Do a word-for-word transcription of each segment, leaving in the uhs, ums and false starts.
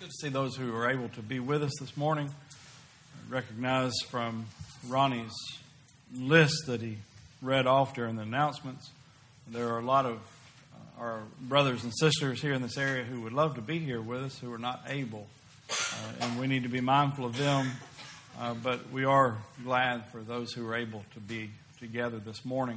Good to see those who are able to be with us this morning. I recognize from Ronnie's list that he read off during the announcements, there are a lot of uh, our brothers and sisters here in this area who would love to be here with us, who are not able. Uh, and we need to be mindful of them. Uh, but we are glad for those who are able to be together this morning.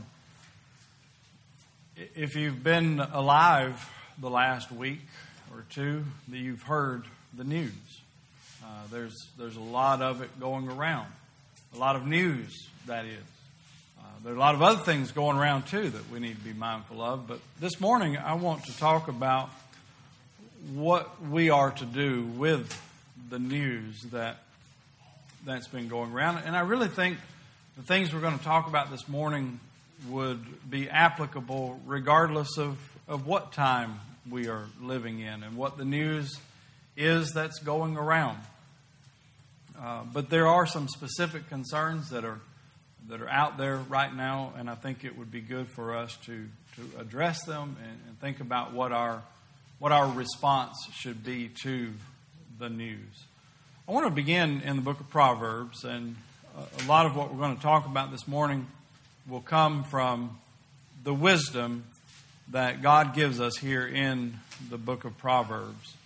If you've been alive the last week or two, you've heard the news. Uh, there's there's a lot of it going around. A lot of news, that is. Uh, there are a lot of other things going around, too, that we need to be mindful of. But this morning, I want to talk about what we are to do with the news that, that's been going around. And I really think the things we're going to talk about this morning would be applicable regardless of, of what time we are living in and what the news is that's going around. Uh, but there are some specific concerns that are that are out there right now, and I think it would be good for us to, to address them and, and think about what our what our response should be to the news. I want to begin in the book of Proverbs, and a lot of what we're going to talk about this morning will come from the wisdom that God gives us here in the book of Proverbs.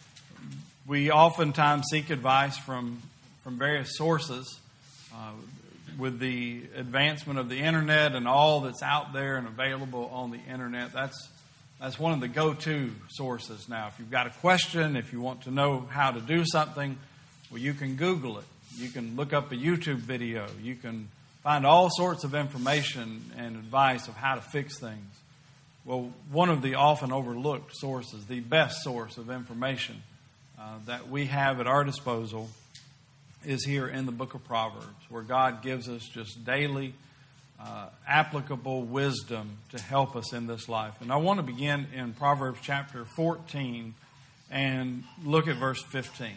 We oftentimes seek advice from, from various sources. Uh, with the advancement of the internet and all that's out there and available on the internet, that's that's one of the go-to sources now. If you've got a question, if you want to know how to do something, well, you can Google it. You can look up a YouTube video. You can find all sorts of information and advice of how to fix things. Well, one of the often overlooked sources, the best source of information uh, that we have at our disposal, is here in the book of Proverbs, where God gives us just daily uh, applicable wisdom to help us in this life. And I want to begin in Proverbs chapter fourteen and look at verse fifteen.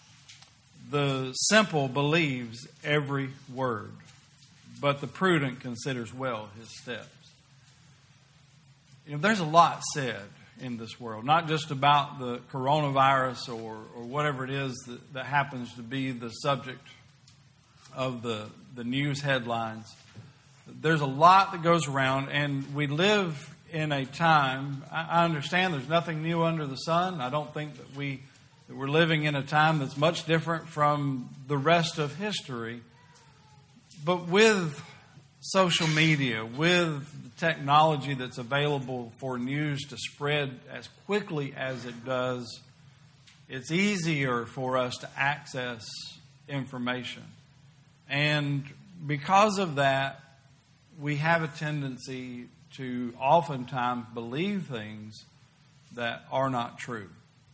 The simple believes every word, but the prudent considers well his steps. You know, there's a lot said in this world, not just about the coronavirus or, or whatever it is that, that happens to be the subject of the, the news headlines. There's a lot that goes around, and we live in a time, I, I understand there's nothing new under the sun. I don't think that, we, that we're living in a time that's much different from the rest of history. But with social media, with technology that's available for news to spread as quickly as it does, it's easier for us to access information. And because of that, we have a tendency to oftentimes believe things that are not true.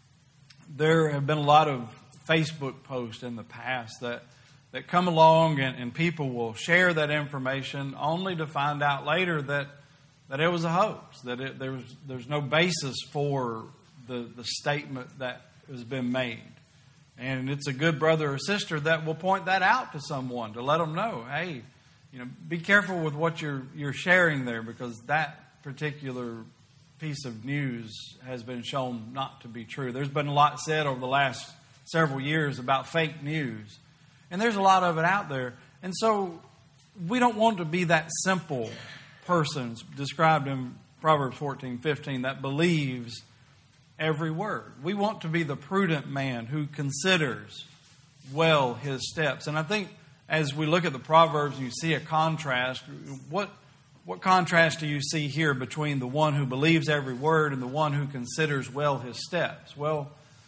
There have been a lot of Facebook posts in the past that that come along and, and people will share that information only to find out later that that it was a hoax, that it, there was, there's no basis for the, the statement that has been made. And it's a good brother or sister that will point that out to someone to let them know, hey, you know, be careful with what you're you're sharing there, because that particular piece of news has been shown not to be true. There's been a lot said over the last several years about fake news. And there's a lot of it out there. And so we don't want to be that simple person described in Proverbs fourteen fifteen that believes every word. We want to be the prudent man who considers well his steps. And I think as we look at the Proverbs and you see a contrast, what, what contrast do you see here between the one who believes every word and the one who considers well his steps? Well,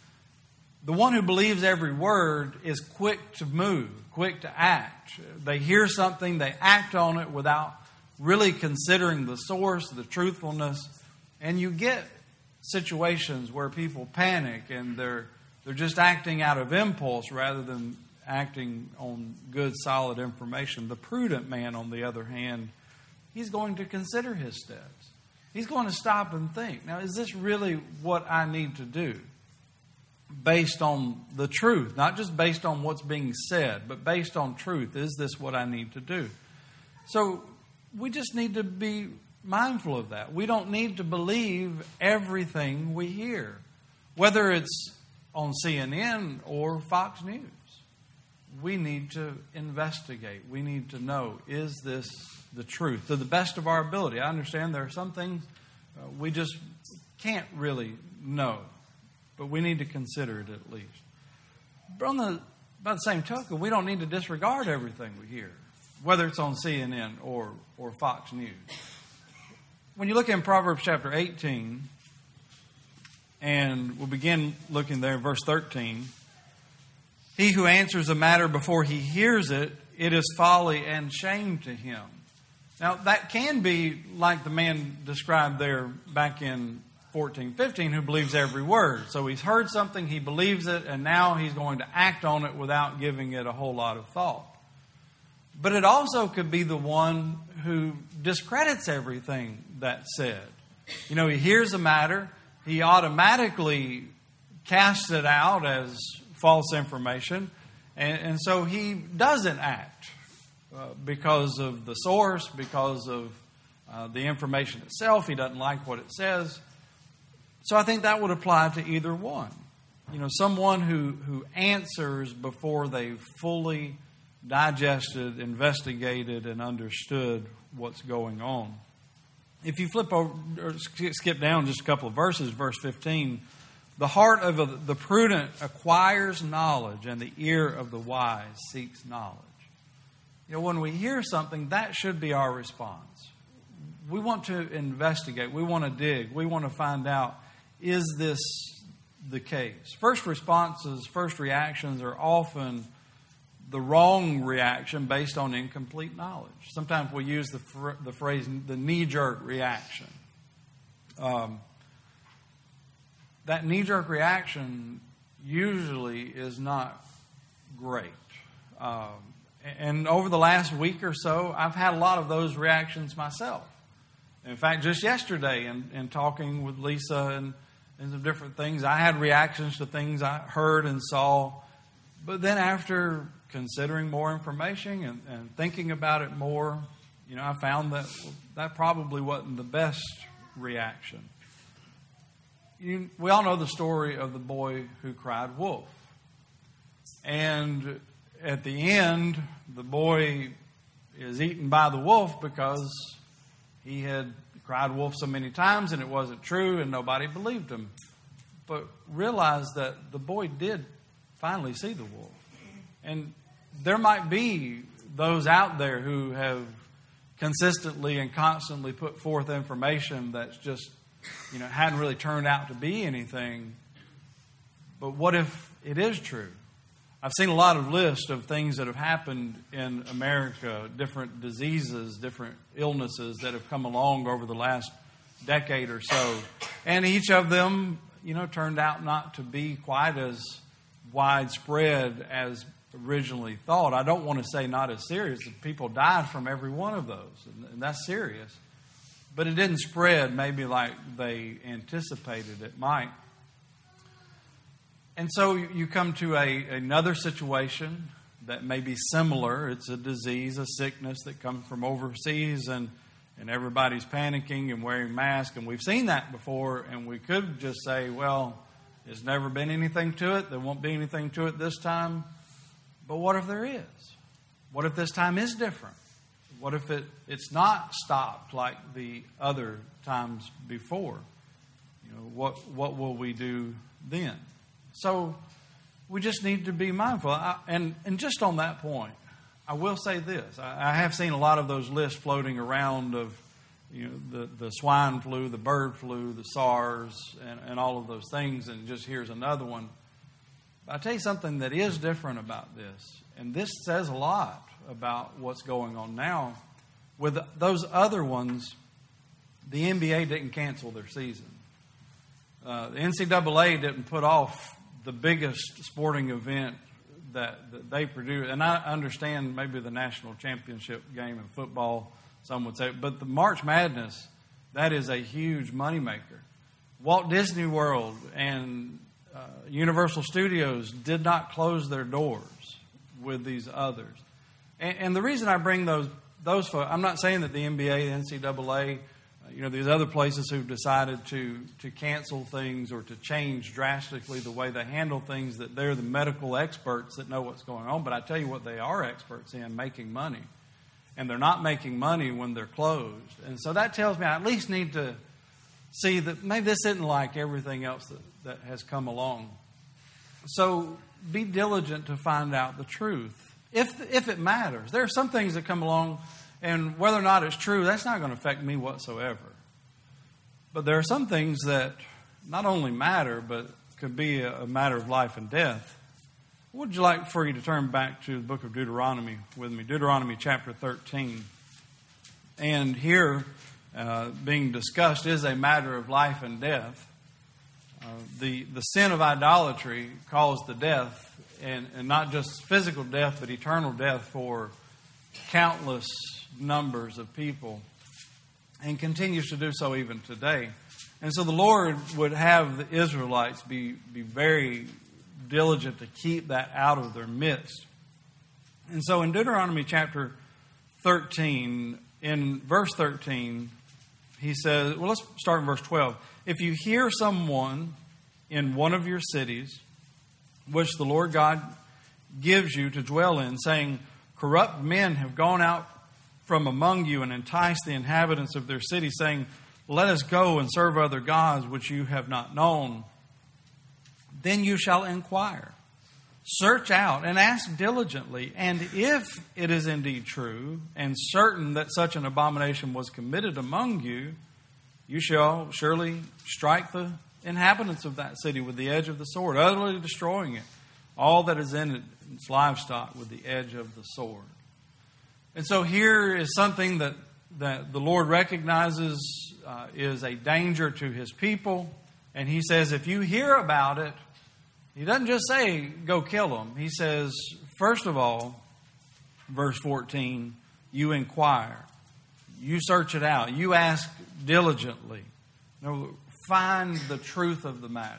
the one who believes every word is quick to move, quick to act. They hear something, they act on it without really considering the source, the truthfulness. And you get situations where people panic and they're they're just acting out of impulse rather than acting on good, solid information. The prudent man, on the other hand, he's going to consider his steps. He's going to stop and think, now, is this really what I need to do? Based on the truth, not just based on what's being said, but based on truth. Is this what I need to do? So we just need to be mindful of that. We don't need to believe everything we hear. Whether it's on C N N or Fox News. We need to investigate. We need to know, is this the truth? To the best of our ability. I understand there are some things uh, we just can't really know, but we need to consider it at least. But on the, by the same token, we don't need to disregard everything we hear, whether it's on C N N or, or Fox News. When you look in Proverbs chapter eighteen, and we'll begin looking there, verse thirteen, he who answers a matter before he hears it, it is folly and shame to him. Now, that can be like the man described there back in fourteen fifteen who believes every word. So he's heard something, he believes it, and now he's going to act on it without giving it a whole lot of thought. But it also could be the one who discredits everything that's said. You know, he hears a matter, he automatically casts it out as false information, and, and so he doesn't act uh, because of the source, because of uh, the information itself. He doesn't like what it says. So I think that would apply to either one. You know, someone who, who answers before they've fully digested, investigated, and understood what's going on. If you flip over, or skip down just a couple of verses, verse fifteen, the heart of a, the prudent acquires knowledge, and the ear of the wise seeks knowledge. You know, when we hear something, that should be our response. We want to investigate. We want to dig. We want to find out, is this the case? First responses, first reactions are often the wrong reaction based on incomplete knowledge. Sometimes we use the fr- the phrase, the knee-jerk reaction. Um, that knee-jerk reaction usually is not great. Um, and over the last week or so, I've had a lot of those reactions myself. In fact, just yesterday, in, in talking with Lisa and, and some different things, I had reactions to things I heard and saw. But then after considering more information and, and thinking about it more, you know, I found that that probably wasn't the best reaction. You, we all know the story of the boy who cried wolf. And at the end, the boy is eaten by the wolf because he had cried wolf so many times and it wasn't true and nobody believed him. But realize that the boy did finally see the wolf. And there might be those out there who have consistently and constantly put forth information that's just, you know, hadn't really turned out to be anything. But what if it is true? I've seen a lot of lists of things that have happened in America, different diseases, different illnesses that have come along over the last decade or so. And each of them, you know, turned out not to be quite as widespread as originally thought. I don't want to say not as serious. People died from every one of those, and that's serious. But it didn't spread maybe like they anticipated it might. And so you come to a, another situation that may be similar. It's a disease, a sickness that comes from overseas, and, and everybody's panicking and wearing masks. And we've seen that before, and we could just say, well, there's never been anything to it. There won't be anything to it this time. But what if there is? What if this time is different? What if it, it's not stopped like the other times before? You know, what what will we do then? So we just need to be mindful. I, and, and just on that point, I will say this. I, I have seen a lot of those lists floating around of, you know, the, the swine flu, the bird flu, the SARS, and, and all of those things. And just here's another one. I'll tell you something that is different about this, and this says a lot about what's going on now. With those other ones, the N B A didn't cancel their season. Uh, the N C double A didn't put off the biggest sporting event that, that they produce. And I understand maybe the national championship game in football, some would say, but the March Madness, that is a huge moneymaker. Walt Disney World and Uh, Universal Studios did not close their doors with these others. And, and the reason I bring those, those folks, I'm not saying that the N B A, the N C double A, You know, there's other places who've decided to, to cancel things or to change drastically the way they handle things, that they're the medical experts that know what's going on. But I tell you what they are experts in, making money. And they're not making money when they're closed. And so that tells me I at least need to see that maybe this isn't like everything else that, that has come along. So be diligent to find out the truth, if if it matters. There are some things that come along, and whether or not it's true, that's not going to affect me whatsoever. But there are some things that not only matter, but could be a, a matter of life and death. Would you like for you to turn back to the book of Deuteronomy with me? Deuteronomy chapter thirteen. And here, uh, being discussed is a matter of life and death. Uh, the, the sin of idolatry caused the death, and, and not just physical death, but eternal death for countless numbers of people, and continues to do so even today. And so the Lord would have the Israelites be, be very diligent to keep that out of their midst. And so in Deuteronomy chapter thirteen, in verse thirteen, he says, well, let's start in verse twelve. If you hear someone in one of your cities, which the Lord God gives you to dwell in, saying, corrupt men have gone out from among you and enticed the inhabitants of their city, saying, let us go and serve other gods which you have not known, then you shall inquire. Search out and ask diligently, and if it is indeed true and certain that such an abomination was committed among you, you shall surely strike the inhabitants of that city with the edge of the sword, utterly destroying it, all that is in it, its livestock, with the edge of the sword. And so here is something that, that the Lord recognizes uh, is a danger to His people. And He says, if you hear about it, He doesn't just say, go kill them. He says, first of all, verse fourteen, you inquire. You search it out. You ask diligently. You know, find the truth of the matter.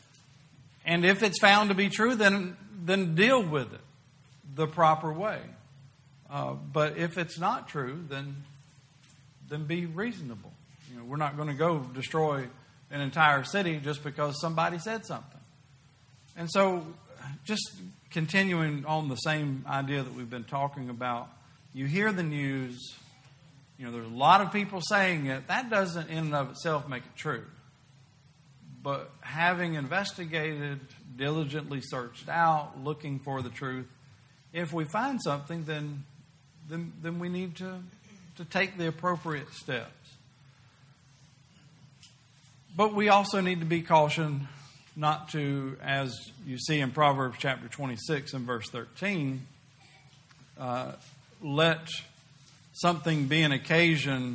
And if it's found to be true, then, then deal with it the proper way. Uh, but if it's not true, then, then be reasonable. You know, we're not going to go destroy an entire city just because somebody said something. And so, just continuing on the same idea that we've been talking about, you hear the news, you know, there's a lot of people saying it. That doesn't in and of itself make it true. But having investigated, diligently searched out, looking for the truth, if we find something, then then, then we need to, to take the appropriate steps. But we also need to be cautioned not to, as you see in Proverbs chapter twenty-six and verse thirteen, uh, let something be an occasion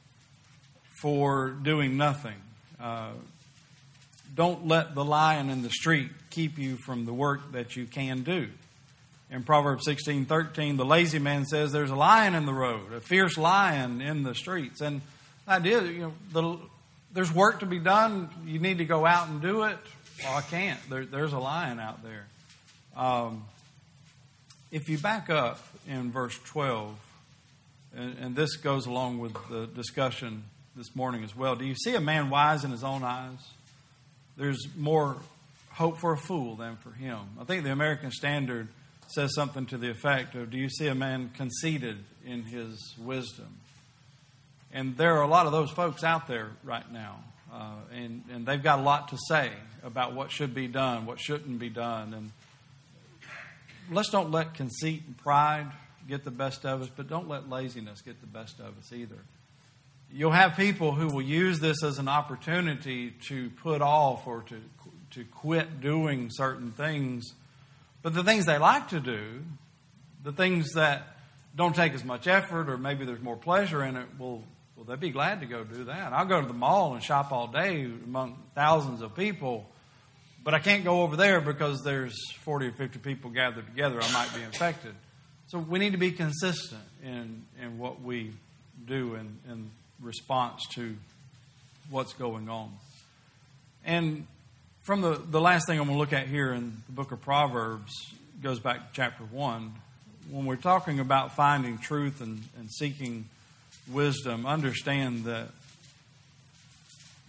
for doing nothing. Uh, don't let the lion in the street keep you from the work that you can do. In Proverbs sixteen thirteen, the lazy man says there's a lion in the road, a fierce lion in the streets. And the idea, you know, the, there's work to be done. You need to go out and do it. Well, I can't. There, there's a lion out there. Um, if you back up in verse twelve, and, and this goes along with the discussion this morning as well. Do you see a man wise in his own eyes? There's more hope for a fool than for him. I think the American Standard says something to the effect of, do you see a man conceited in his wisdom? And there are a lot of those folks out there right now. Uh, and, and they've got a lot to say about what should be done, what shouldn't be done. And let's don't let conceit and pride get the best of us, but don't let laziness get the best of us either. You'll have people who will use this as an opportunity to put off or to, to quit doing certain things. But the things they like to do, the things that don't take as much effort or maybe there's more pleasure in it, well, well, they'd be glad to go do that. I'll go to the mall and shop all day among thousands of people, but I can't go over there because there's forty or fifty people gathered together. I might be infected. So we need to be consistent in, in what we do in, in response to what's going on. And from the, the last thing I'm going to look at here in the book of Proverbs, goes back to chapter one. When we're talking about finding truth and, and seeking wisdom, understand that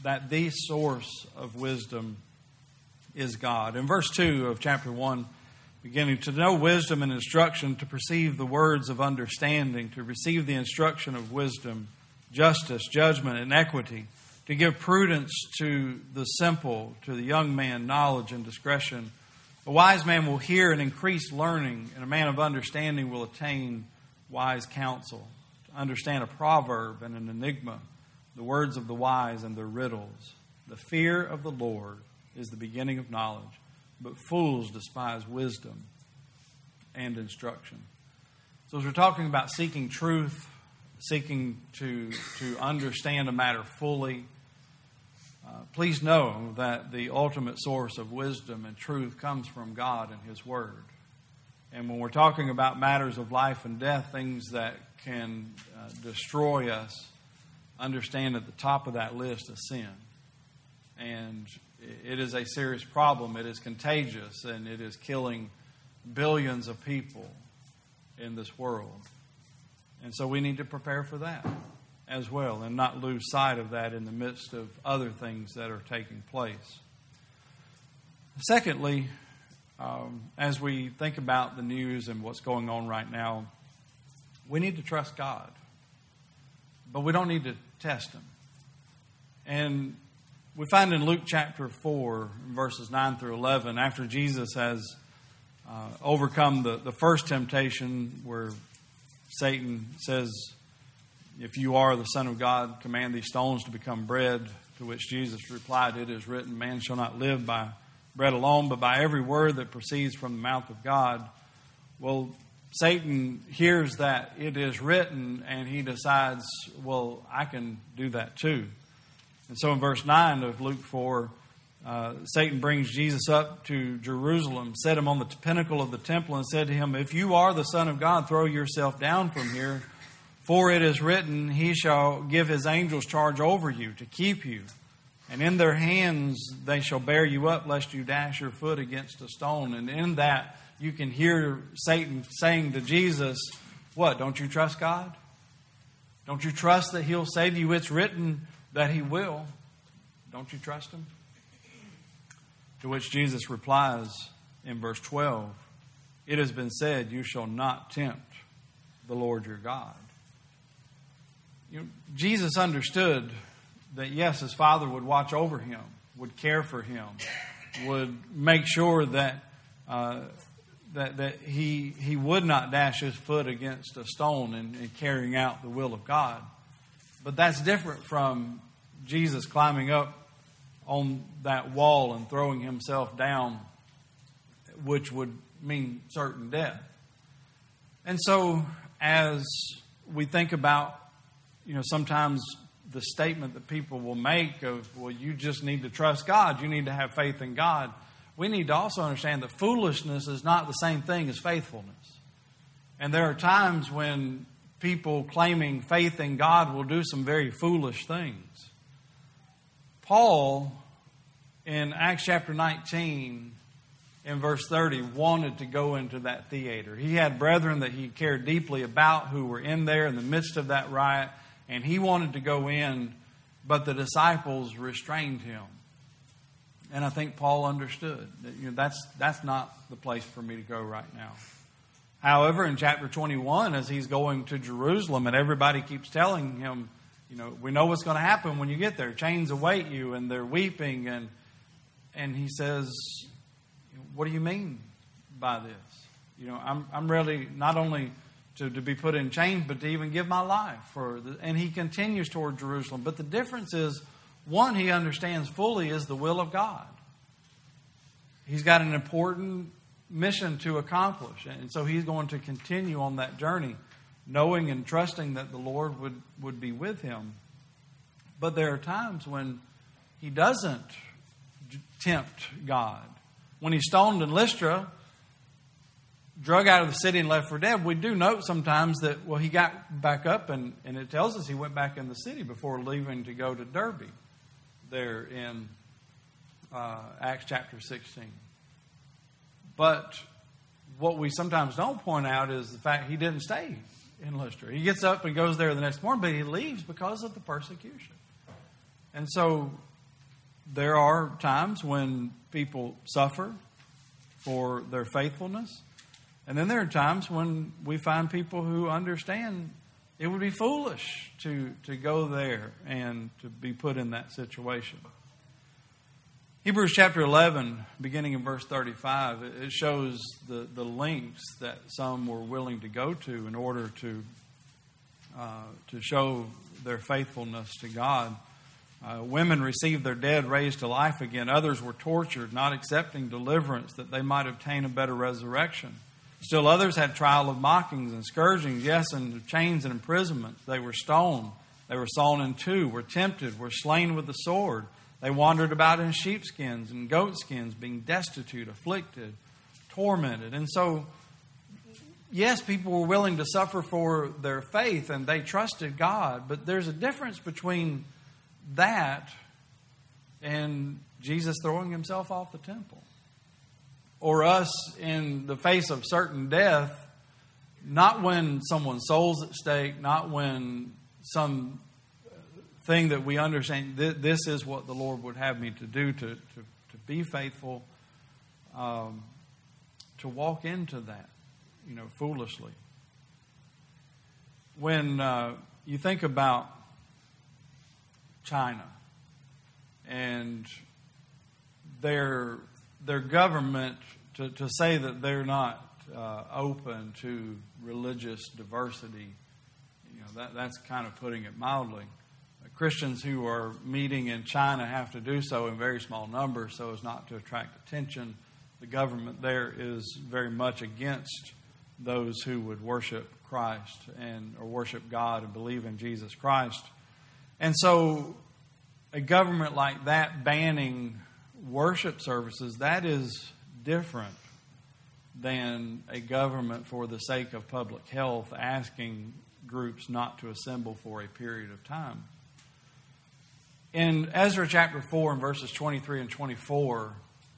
that the source of wisdom is God. In verse two of chapter one, beginning, to know wisdom and instruction, to perceive the words of understanding, to receive the instruction of wisdom, justice, judgment, and equity, to give prudence to the simple, to the young man knowledge and discretion. A wise man will hear and increase learning, and a man of understanding will attain wise counsel. To understand a proverb and an enigma, the words of the wise and their riddles. The fear of the Lord is the beginning of knowledge, but fools despise wisdom and instruction. So as we're talking about seeking truth, seeking to, to understand a matter fully, uh, please know that the ultimate source of wisdom and truth comes from God and His Word. And when we're talking about matters of life and death, things that can uh, destroy us, understand at the top of that list is sin. And it is a serious problem. It is contagious, and it is killing billions of people in this world. And so we need to prepare for that as well and not lose sight of that in the midst of other things that are taking place. Secondly, um, as we think about the news and what's going on right now, we need to trust God. But we don't need to test Him. And we find in Luke chapter four, verses nine through eleven, after Jesus has uh, overcome the, the first temptation where Satan says, if you are the Son of God, command these stones to become bread. To which Jesus replied, it is written, man shall not live by bread alone, but by every word that proceeds from the mouth of God. Well, Satan hears that it is written, and he decides, well, I can do that too. And so in verse nine of Luke four, uh, Satan brings Jesus up to Jerusalem, set him on the pinnacle of the temple, and said to him, if you are the Son of God, throw yourself down from here. For it is written, He shall give His angels charge over you to keep you. And in their hands they shall bear you up, lest you dash your foot against a stone. And in that you can hear Satan saying to Jesus, what, don't you trust God? Don't you trust that He'll save you? It's written that He will. Don't you trust Him? To which Jesus replies in verse twelve, it has been said, you shall not tempt the Lord your God. You know, Jesus understood that, yes, His Father would watch over Him, would care for Him, would make sure that uh, that, that he, he would not dash his foot against a stone in, in carrying out the will of God. But that's different from Jesus climbing up on that wall and throwing Himself down, which would mean certain death. And so as we think about, you know, sometimes the statement that people will make of, well, you just need to trust God, you need to have faith in God, we need to also understand that foolishness is not the same thing as faithfulness. And there are times when people claiming faith in God will do some very foolish things. Paul, in Acts chapter nineteen, in verse thirty, wanted to go into that theater. He had brethren that he cared deeply about who were in there in the midst of that riot, and he wanted to go in, but the disciples restrained him. And I think Paul understood that, you know, that's that's not the place for me to go right now. However, in chapter twenty-one, as he's going to Jerusalem, and everybody keeps telling him, you know, we know what's going to happen when you get there. Chains await you, and they're weeping, and and he says, what do you mean by this? You know, I'm I'm ready not only to, to be put in chains, but to even give my life for the, and he continues toward Jerusalem. But the difference is, one, he understands fully is the will of God. He's got an important mission to accomplish, and so he's going to continue on that journey, knowing and trusting that the Lord would, would be with him. But there are times when he doesn't tempt God. When he's stoned in Lystra, drug out of the city and left for dead, we do note sometimes that, well, he got back up, and, and it tells us he went back in the city before leaving to go to Derbe there in uh, Acts chapter sixteen. But what we sometimes don't point out is the fact he didn't stay in Lystra. He gets up and goes there the next morning, but he leaves because of the persecution. And so there are times when people suffer for their faithfulness. And then there are times when we find people who understand it would be foolish to, to go there and to be put in that situation. Hebrews chapter eleven, beginning in verse thirty-five, it shows the, the lengths that some were willing to go to in order to, uh, to show their faithfulness to God. Uh, women received their dead raised to life again. Others were tortured, not accepting deliverance that they might obtain a better resurrection. Still others had trial of mockings and scourgings, yes, and chains and imprisonment. They were stoned. They were sawn in two, were tempted, were slain with the sword. They wandered about in sheepskins and goatskins, being destitute, afflicted, tormented. And so, yes, people were willing to suffer for their faith, and they trusted God. But there's a difference between that and Jesus throwing himself off the temple. Or us in the face of certain death, not when someone's soul's at stake, not when some thing that we understand, th- this is what the Lord would have me to do, to, to, to be faithful, um, to walk into that, you know, foolishly. When uh, you think about China and their their government, to, to say that they're not uh, open to religious diversity, you know, that that's kind of putting it mildly. Uh, Christians who are meeting in China have to do so in very small numbers so as not to attract attention. The government there is very much against those who would worship Christ and or worship God and believe in Jesus Christ. And so a government like that banning worship services, that is different than a government for the sake of public health asking groups not to assemble for a period of time. In Ezra chapter four and verses twenty-three and twenty-four,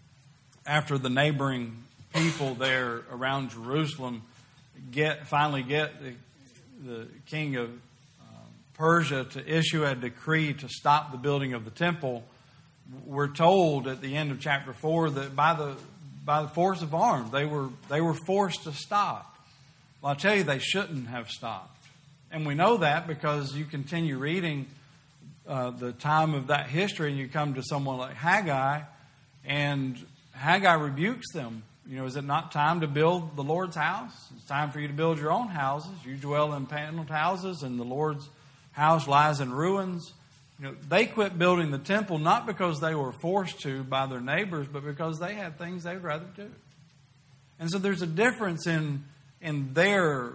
after the neighboring people there around Jerusalem get finally get the, the king of Persia to issue a decree to stop the building of the temple, we're told at the end of chapter four that by the by the force of arms they were they were forced to stop. Well, I tell you, they shouldn't have stopped, and we know that because you continue reading uh, the time of that history, and you come to someone like Haggai, and Haggai rebukes them. You know, is it not time to build the Lord's house? It's time for you to build your own houses. You dwell in paneled houses, and the Lord's house lies in ruins. You know, they quit building the temple not because they were forced to by their neighbors, but because they had things they'd rather do. And so there's a difference in in their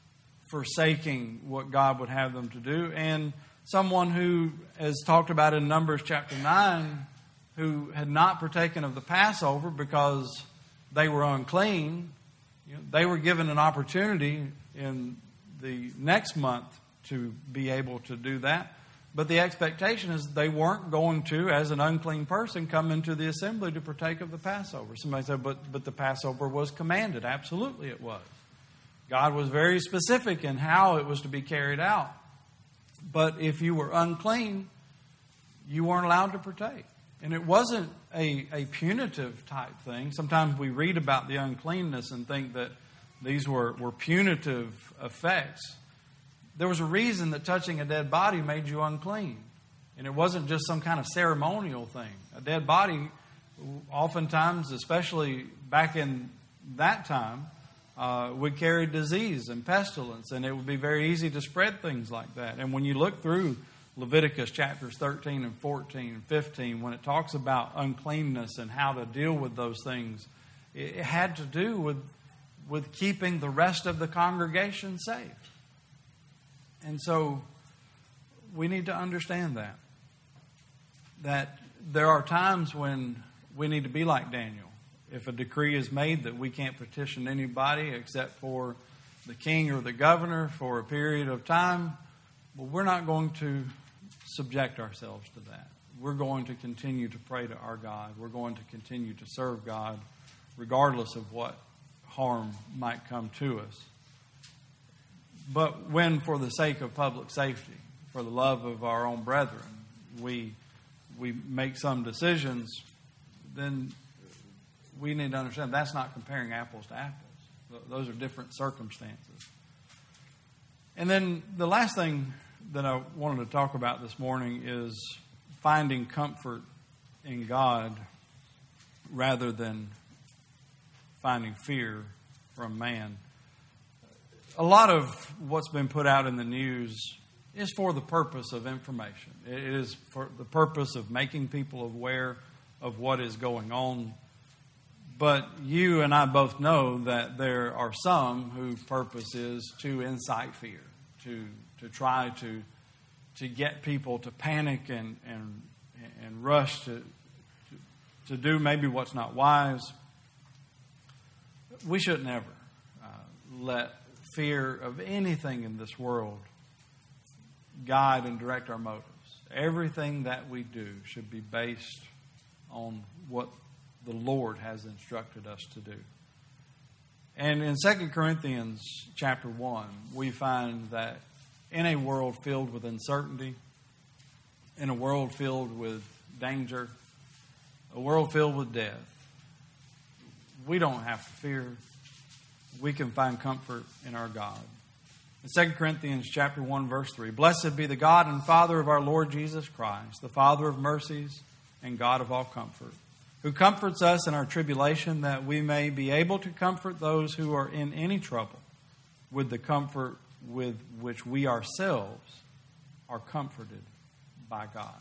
forsaking what God would have them to do, and someone who, as talked about in Numbers chapter nine, who had not partaken of the Passover because they were unclean. You know, they were given an opportunity in the next month to be able to do that. But the expectation is they weren't going to, as an unclean person, come into the assembly to partake of the Passover. Somebody said, but, but the Passover was commanded. Absolutely it was. God was very specific in how it was to be carried out. But if you were unclean, you weren't allowed to partake. And it wasn't a, a punitive type thing. Sometimes we read about the uncleanness and think that these were, were punitive effects. There was a reason that touching a dead body made you unclean. And it wasn't just some kind of ceremonial thing. A dead body, oftentimes, especially back in that time, uh, would carry disease and pestilence. And it would be very easy to spread things like that. And when you look through Leviticus chapters thirteen and fourteen and fifteen, when it talks about uncleanness and how to deal with those things, it had to do with, with keeping the rest of the congregation safe. And so we need to understand that. That there are times when we need to be like Daniel. If a decree is made that we can't petition anybody except for the king or the governor for a period of time, well, we're not going to subject ourselves to that. We're going to continue to pray to our God. We're going to continue to serve God regardless of what harm might come to us. But when, for the sake of public safety, for the love of our own brethren, we we make some decisions, then we need to understand that's not comparing apples to apples. Those are different circumstances. And then the last thing that I wanted to talk about this morning is finding comfort in God rather than finding fear from man. A lot of what's been put out in the news is for the purpose of information. It is for the purpose of making people aware of what is going on. But you and I both know that there are some whose purpose is to incite fear, to to try to to get people to panic and and, and rush to, to to do maybe what's not wise. We should never uh, let fear of anything in this world guide and direct our motives. Everything that we do should be based on what the Lord has instructed us to do. And in Second Corinthians chapter one, we find that in a world filled with uncertainty, in a world filled with danger, a world filled with death, we don't have to fear. We can find comfort in our God. In Second Corinthians chapter one, verse three, "Blessed be the God and Father of our Lord Jesus Christ, the Father of mercies and God of all comfort, who comforts us in our tribulation, that we may be able to comfort those who are in any trouble with the comfort with which we ourselves are comforted by God."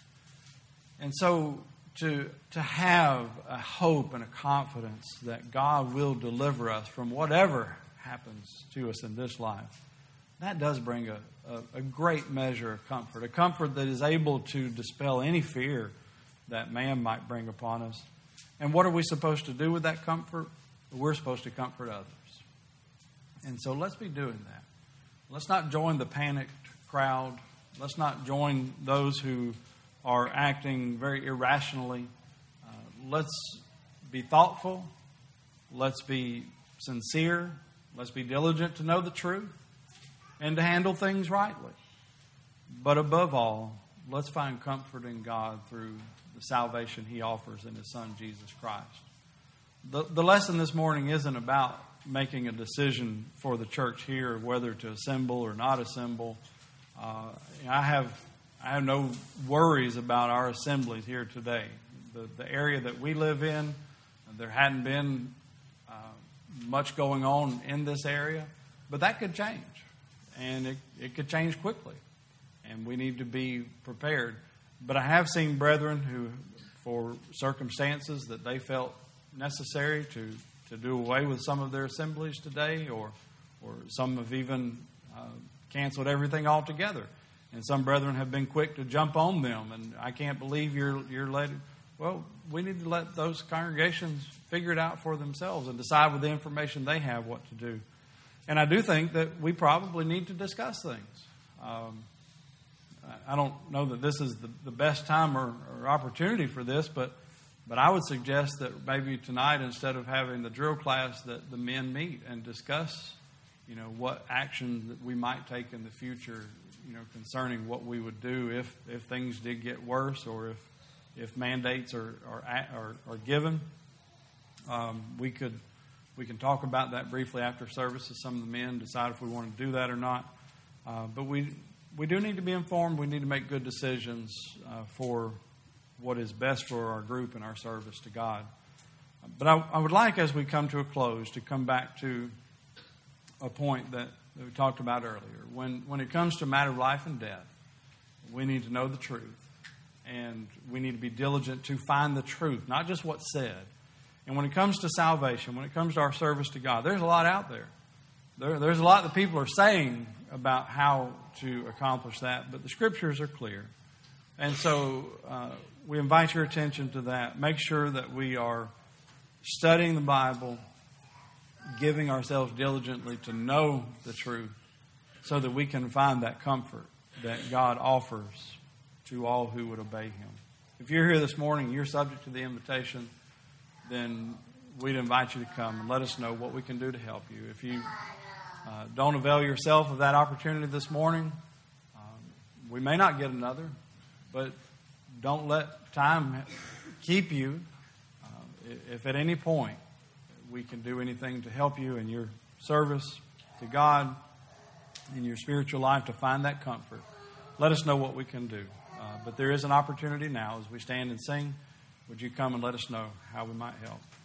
And so to, to have a hope and a confidence that God will deliver us from whatever happens to us in this life, that does bring a, a, a great measure of comfort, a comfort that is able to dispel any fear that man might bring upon us. And what are we supposed to do with that comfort? We're supposed to comfort others. And so let's be doing that. Let's not join the panicked crowd. Let's not join those who are acting very irrationally. Uh, let's be thoughtful. Let's be sincere. Let's be diligent to know the truth and to handle things rightly. But above all, let's find comfort in God through the salvation He offers in His Son, Jesus Christ. The, the lesson this morning isn't about making a decision for the church here whether to assemble or not assemble. Uh, I have I have no worries about our assemblies here today. The, the area that we live in, there hadn't been uh, much going on in this area, but that could change, and it, it could change quickly, and we need to be prepared. But I have seen brethren who, for circumstances that they felt necessary to, to do away with some of their assemblies today, or or some have even uh, canceled everything altogether. And some brethren have been quick to jump on them, and I can't believe you're you're led. Well, we need to let those congregations figure it out for themselves and decide with the information they have what to do. And I do think that we probably need to discuss things. Um, I don't know that this is the, the best time or, or opportunity for this, but but I would suggest that maybe tonight, instead of having the drill class, that the men meet and discuss, you know, what action that we might take in the future, you know, concerning what we would do if, if things did get worse, or if if mandates are are are, are given. Um, we could we can talk about that briefly after services. Some of the men decide if we want to do that or not. Uh, but we we do need to be informed. We need to make good decisions uh, for what is best for our group and our service to God. But I, I would like, as we come to a close, to come back to a point that, that we talked about earlier. When when it comes to a matter of life and death, we need to know the truth. And we need to be diligent to find the truth, not just what's said. And when it comes to salvation, when it comes to our service to God, there's a lot out there. there there's a lot that people are saying about how to accomplish that, but the Scriptures are clear. And so uh, we invite your attention to that. Make sure that we are studying the Bible, giving ourselves diligently to know the truth, so that we can find that comfort that God offers to all who would obey Him. If you're here this morning and you're subject to the invitation, then we'd invite you to come and let us know what we can do to help you. If you uh, don't avail yourself of that opportunity this morning, um, we may not get another, but don't let time keep you. Uh, if at any point we can do anything to help you in your service to God, in your spiritual life, to find that comfort, let us know what we can do. Uh, but there is an opportunity now as we stand and sing. Would you come and let us know how we might help?